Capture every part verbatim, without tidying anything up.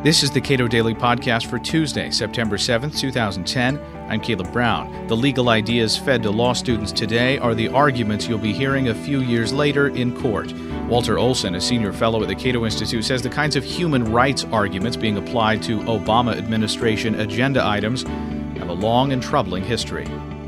This is the Cato Daily Podcast for Tuesday, September seventh, twenty ten. I'm Caleb Brown. The legal ideas fed to law students today are the arguments you'll be hearing a few years later in court. Walter Olson, a senior fellow at the Cato Institute, says the kinds of human rights arguments being applied to Obama administration agenda items have a long and troubling history.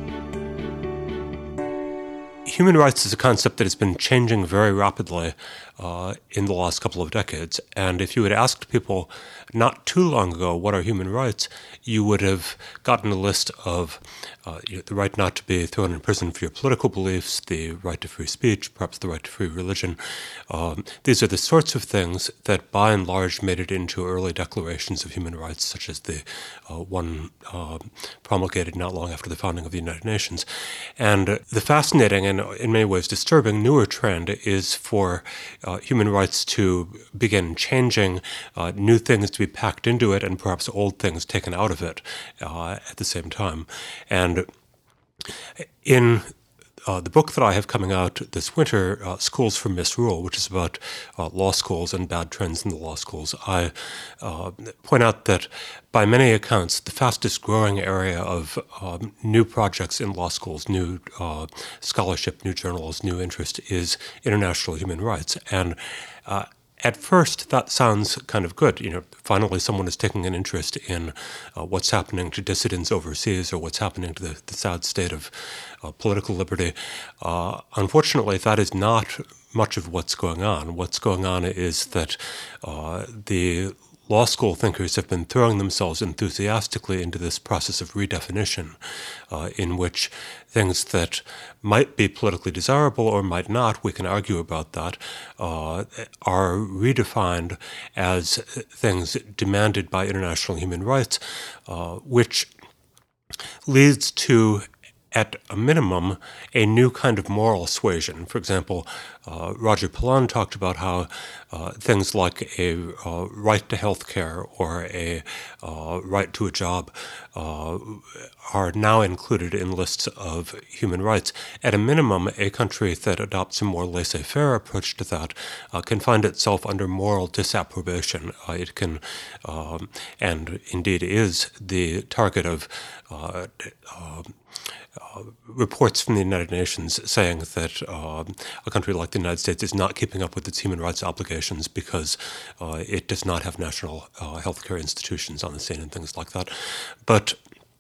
Human rights is a concept that has been changing very rapidly uh, in the last couple of decades. And if you had asked people not too long ago what are human rights, you would have gotten a list of uh, you know, the right not to be thrown in prison for your political beliefs, the right to free speech, perhaps the right to free religion. Um, these are the sorts of things that by and large made it into early declarations of human rights, such as the uh, one uh, promulgated not long after the founding of the United Nations. And uh, the fascinating and in many ways disturbing newer trend is for uh, human rights to begin changing, uh, new things to be packed into it, and perhaps old things taken out of it uh, at the same time. And in Uh, the book that I have coming out this winter, uh, Schools for Misrule, which is about uh, law schools and bad trends in the law schools, I uh, point out that by many accounts, the fastest growing area of um, new projects in law schools, new uh, scholarship, new journals, new interest is international human rights. And uh, At first, that sounds kind of good. You know, finally someone is taking an interest in uh, what's happening to dissidents overseas or what's happening to the, the sad state of uh, political liberty. Uh, unfortunately, that is not much of what's going on. What's going on is that uh, the law school thinkers have been throwing themselves enthusiastically into this process of redefinition, uh, in which things that might be politically desirable or might not, we can argue about that, uh, are redefined as things demanded by international human rights, uh, which leads to, at a minimum, a new kind of moral suasion. For example, uh, Roger Pilon talked about how uh, things like a uh, right to health care or a uh, right to a job uh, are now included in lists of human rights. At a minimum, a country that adopts a more laissez-faire approach to that uh, can find itself under moral disapprobation. Uh, it can, um, and indeed is, the target of uh, uh, Uh, reports from the United Nations saying that uh, a country like the United States is not keeping up with its human rights obligations because uh, it does not have national uh, healthcare institutions on the scene and things like that. But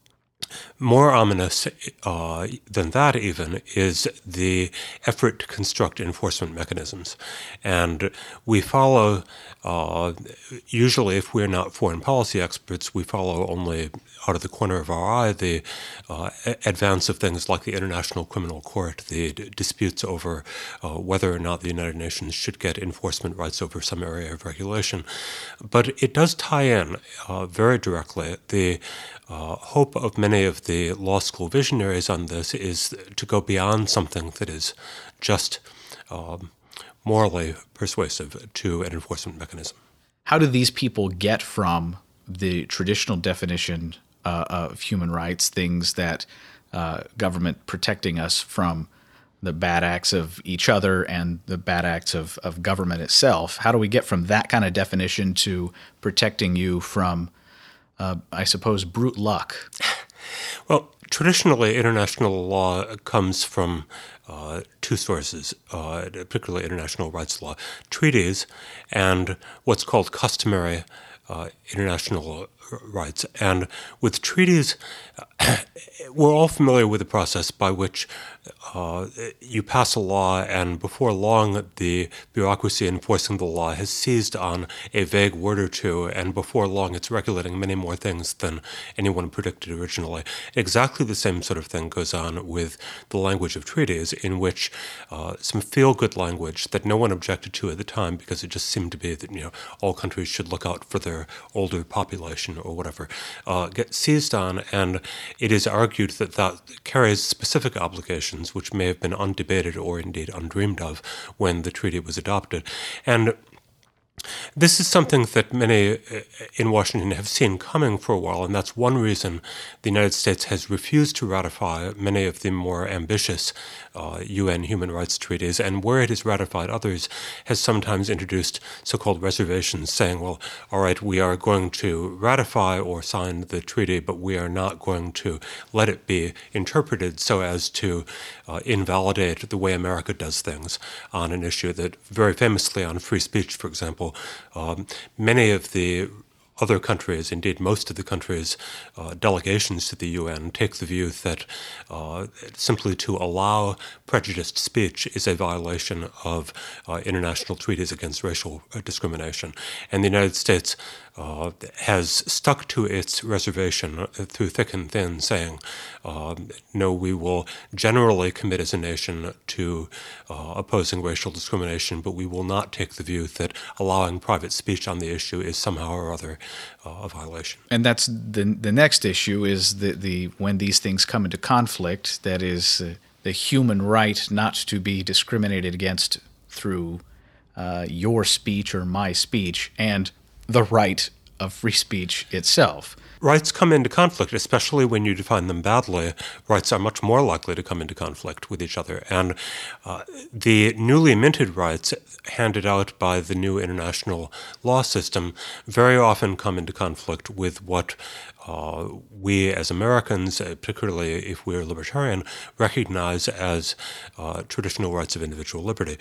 more ominous uh, than that even is the effort to construct enforcement mechanisms. And we follow, uh, usually if we're not foreign policy experts, we follow only out of the corner of our eye the uh, advance of things like the International Criminal Court, the d- disputes over uh, whether or not the United Nations should get enforcement rights over some area of regulation. But it does tie in uh, very directly. The uh, hope of many of the law school visionaries on this is to go beyond something that is just um, morally persuasive to an enforcement mechanism. How do these people get from the traditional definition uh, of human rights, things that uh, government protecting us from the bad acts of each other and the bad acts of, of government itself? How do we get from that kind of definition to protecting you from, uh, I suppose, brute luck? Well, traditionally, international law comes from uh, two sources, uh, particularly international rights law, treaties and what's called customary uh, international rights. And with treaties, we're all familiar with the process by which uh, you pass a law, and before long, the bureaucracy enforcing the law has seized on a vague word or two, and before long, it's regulating many more things than anyone predicted originally. Exactly the same sort of thing goes on with the language of treaties, in which uh, some feel-good language that no one objected to at the time because it just seemed to be that, you know, all countries should look out for their older population or whatever, uh, gets seized on, and it is argued that that carries specific obligations which may have been undebated or indeed undreamed of when the treaty was adopted. And this is something that many in Washington have seen coming for a while, and that's one reason the United States has refused to ratify many of the more ambitious uh, U N human rights treaties, and where it has ratified others, has sometimes introduced so-called reservations, saying, well, all right, we are going to ratify or sign the treaty, but we are not going to let it be interpreted so as to uh, invalidate the way America does things on an issue that, very famously on free speech, for example, um, many of the other countries, indeed most of the countries' uh, delegations to the U N take the view that uh, simply to allow prejudiced speech is a violation of uh, international treaties against racial discrimination. And the United States uh, has stuck to its reservation through thick and thin, saying, uh, no, we will generally commit as a nation to uh, opposing racial discrimination, but we will not take the view that allowing private speech on the issue is somehow or other Uh, a violation. And that's the the next issue is the, the when these things come into conflict, that is uh, the human right not to be discriminated against through uh, your speech or my speech, and the right of free speech itself. Rights come into conflict, especially when you define them badly. Rights are much more likely to come into conflict with each other. And uh, the newly minted rights handed out by the new international law system very often come into conflict with what uh, we as Americans, uh, particularly if we're libertarian, recognize as uh, traditional rights of individual liberty.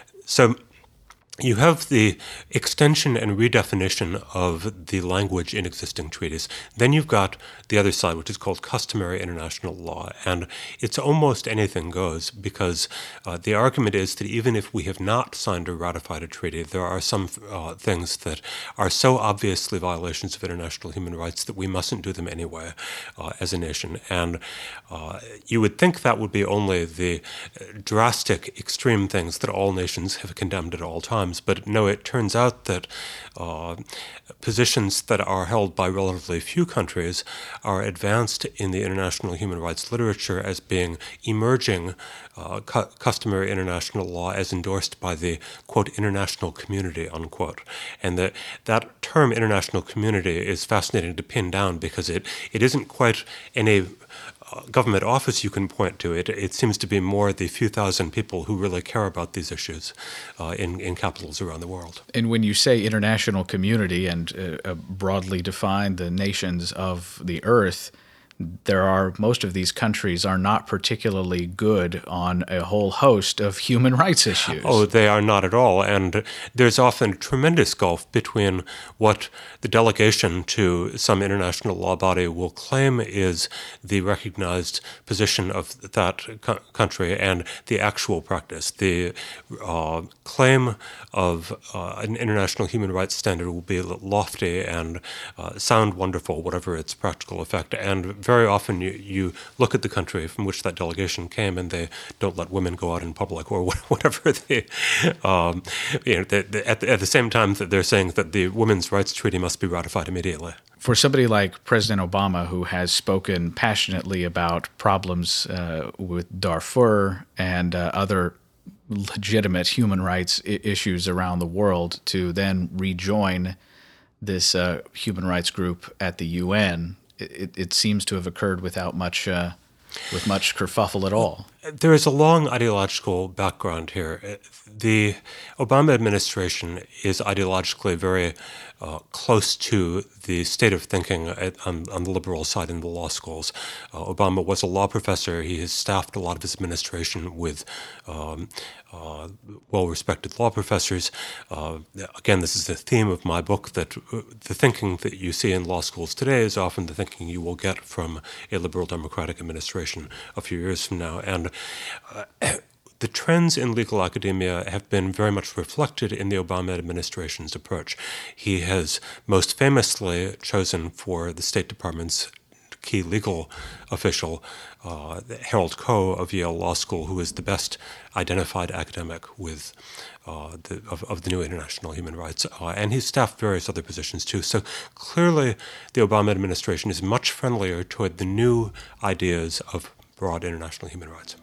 So you have the extension and redefinition of the language in existing treaties. Then you've got the other side, which is called customary international law. And it's almost anything goes, because uh, the argument is that even if we have not signed or ratified a treaty, there are some uh, things that are so obviously violations of international human rights that we mustn't do them anyway uh, as a nation. And uh, you would think that would be only the drastic, extreme things that all nations have condemned at all times. But no, it turns out that uh, positions that are held by relatively few countries are advanced in the international human rights literature as being emerging uh, cu- customary international law as endorsed by the, quote, international community, unquote. And that that term international community is fascinating to pin down because it, it isn't quite any government office you can point to. It it seems to be more the few thousand people who really care about these issues uh, in, in capitals around the world. And when you say international community and uh, broadly define the nations of the earth, there are most of these countries are not particularly good on a whole host of human rights issues. Oh, they are not at all. And there's often a tremendous gulf between what the delegation to some international law body will claim is the recognized position of that co- country and the actual practice. The uh, claim of uh, an international human rights standard will be lofty and uh, sound wonderful, whatever its practical effect. And very often you, you look at the country from which that delegation came and they don't let women go out in public or whatever they, um, you know, they, they, at, the, at the same time that they're saying that the Women's Rights Treaty must be ratified immediately. For somebody like President Obama, who has spoken passionately about problems uh, with Darfur and uh, other legitimate human rights I- issues around the world, to then rejoin this uh, human rights group at the U N, It, it seems to have occurred without much, uh, with much kerfuffle at all. There is a long ideological background here. The Obama administration is ideologically very uh, close to the state of thinking at, on, on the liberal side in the law schools. Uh, Obama was a law professor. He has staffed a lot of his administration with um, uh, well-respected law professors. Uh, again, this is the theme of my book, that uh, the thinking that you see in law schools today is often the thinking you will get from a liberal democratic administration a few years from now. And Uh, the trends in legal academia have been very much reflected in the Obama administration's approach. He has most famously chosen for the State Department's key legal official, uh, Harold Koh of Yale Law School, who is the best identified academic with uh, the, of, of the new international human rights. Uh, and he's staffed various other positions too. So clearly the Obama administration is much friendlier toward the new ideas of broad international human rights.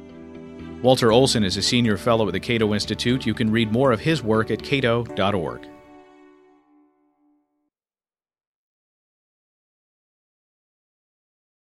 Walter Olson is a senior fellow at the Cato Institute. You can read more of his work at cato dot org.